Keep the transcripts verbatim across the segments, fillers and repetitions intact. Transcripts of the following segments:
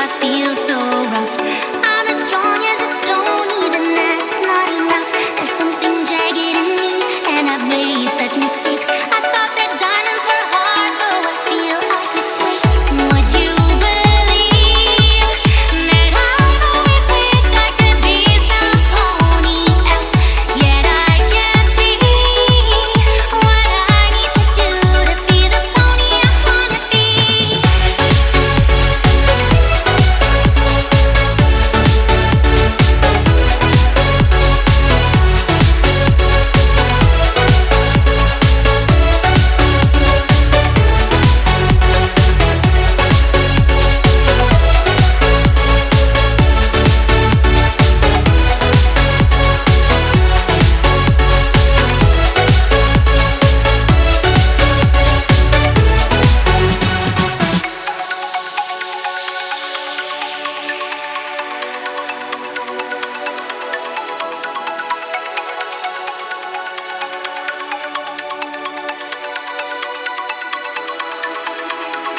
feel so rough. I'm as strong as a stone, even that's not enough. There's something jagged in me, and I've made such mistakes. I thought that diamonds were hard, though I feel I could break. Would you believe that I've always wished I could be some pony else? Yet I can't see what I need to do to be the pony I wanna be.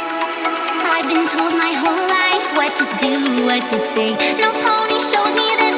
I've been told my whole life what to do, what to say. No pony showed me the